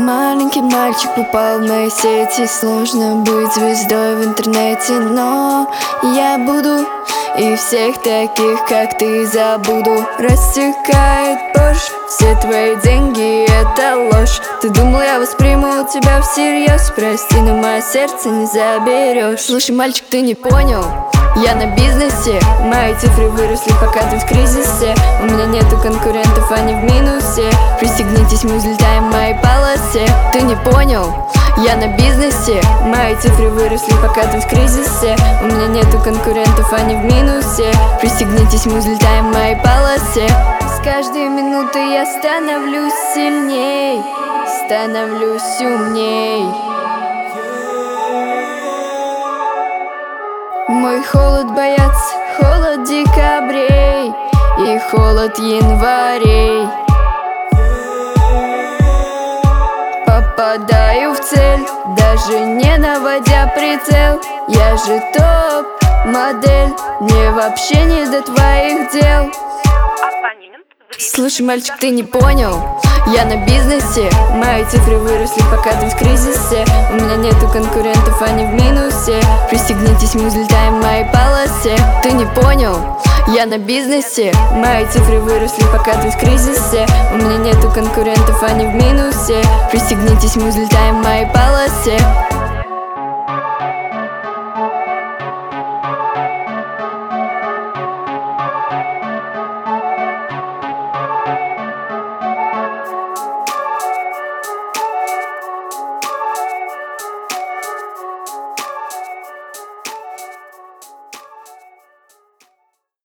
Маленький мальчик попал в мои сети. Сложно быть звездой в интернете, но я буду, и всех таких, как ты, забуду. Рассекает Порш, все твои деньги — это ложь. Ты думал, я восприму тебя всерьез? Прости, но мое сердце не заберешь. Слушай, мальчик, ты не понял, я на бизнесе. Мои цифры выросли, пока ты в кризисе. У меня нету конкурентов, они в минусе. Пристегнитесь, мы взлетаем в моей полосе. Ты не понял, я на бизнесе. Мои цифры выросли, пока ты в кризисе. У меня нету конкурентов, они в минусе. Пристегнитесь, мы взлетаем в моей полосе. С каждой минутой я становлюсь сильней, становлюсь умней. Мой холод боятся, холод декабрей и холод январей. Попадаю в цель, даже не наводя прицел. Я же топ-модель, мне вообще не до твоих дел. Слушай, мальчик, ты не понял, я на бизнесе. Мои цифры выросли, пока ты в кризисе. У меня нету конкурентов, они в минусе. Пристегнитесь, мы взлетаем в моей полосе. Ты не понял, я на бизнесе. Мои цифры выросли, пока ты в кризисе. У меня нету конкурентов, они в минусе. Пристегнитесь, мы взлетаем в моей полосе.